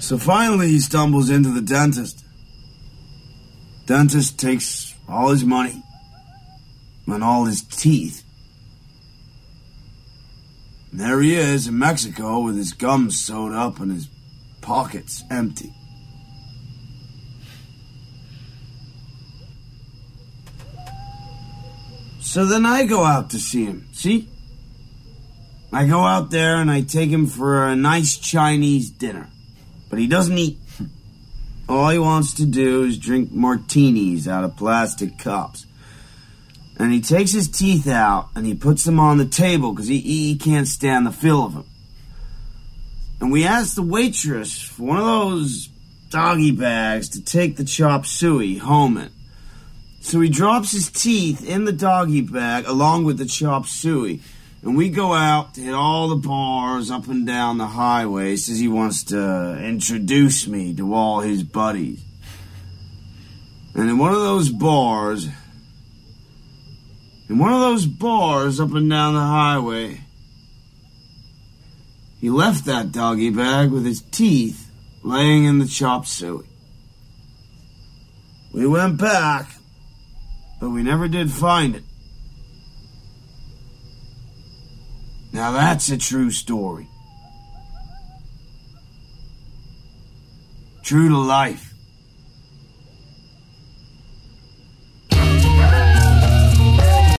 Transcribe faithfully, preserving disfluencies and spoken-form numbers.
So finally he stumbles into the dentist. Dentist takes all his money and all his teeth. And there he is in Mexico with his gums sewed up and his pockets empty. So then I go out to see him, see? I go out there and I take him for a nice Chinese dinner. But he doesn't eat. All he wants to do is drink martinis out of plastic cups. And he takes his teeth out and he puts them on the table because he, he can't stand the feel of them. And we asked the waitress for one of those doggy bags to take the chop suey home in. So he drops his teeth in the doggy bag along with the chop suey. And we go out to hit all the bars up and down the highway. He says he wants to introduce me to all his buddies. And in one of those bars, in one of those bars up and down the highway, he left that doggy bag with his teeth laying in the chop suey. We went back, but we never did find it. Now that's a true story. True to life.